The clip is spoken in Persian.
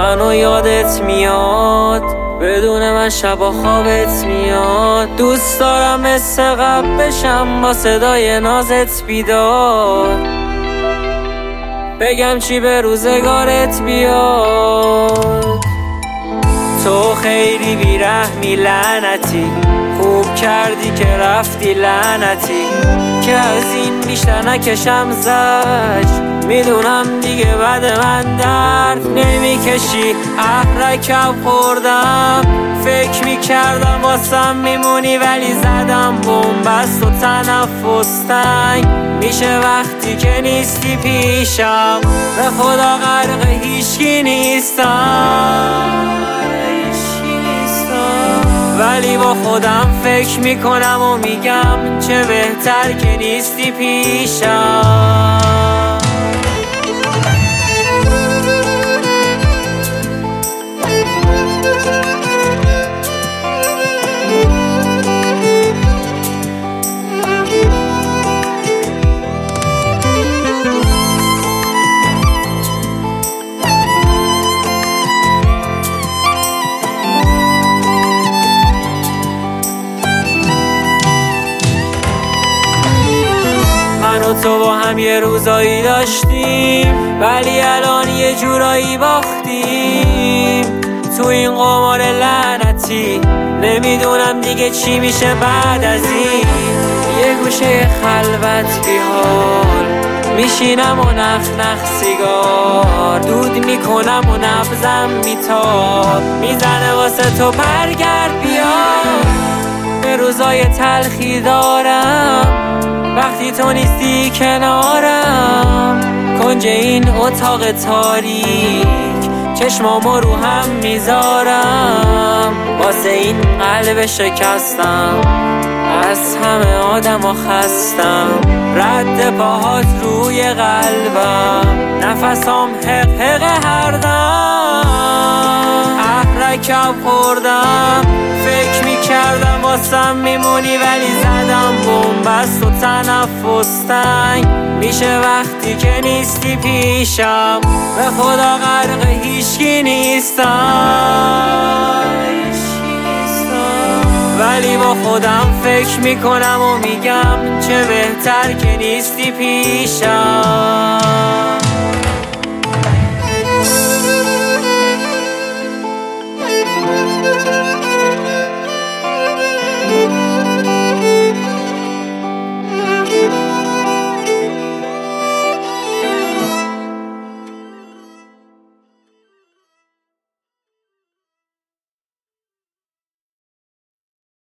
منو یادت میاد، بدون من شبا خوابت میاد. دوست دارم مثل قبل بشم با صدای نازت بیدار، بگم چی به روزگارت بیاد. تو خیلی بیرحمی لعنتی، خوب کردی که رفتی لعنتی، که از این بیشتر نکشم زج. میدونم دیگه بعد من درد نمیکشی، احرکم خوردم، فکر میکردم واسم میمونی ولی زدم بومبست و تنفس تنگ میشه وقتی که نیستی پیشم. به خدا غرق هیچکی نیستم، ولی با خودم فکر میکنم و میگم چه بهتر که نیستی پیشم. تو با هم یه روزایی داشتیم ولی الان یه جورایی باختیم تو این قمار لعنتی. نمیدونم دیگه چی میشه بعد از این، یه گوشه خلوت بیحال میشینم و نخ سیگار دود میکنم و نبضم میتاب میزنه واسه تو برگرد بیا. به روزای تلخی دارم وقتی تو نیستی کنارم، کنج این اتاق تاریک چشمامو رو هم میذارم، واسه این قلب شکستم از همه آدم و خستم. رد پاهات روی قلبم، نفسام حق هر دم، احرکم خوردم، فکر میکردم واسم میمونی ولی زدم بومبست و تنفس تنگ میشه وقتی که نیستی پیشم. به خدا غرق هیچکی نیستم، ولی با خودم فکر میکنم و میگم چه بهتر که نیستی پیشم.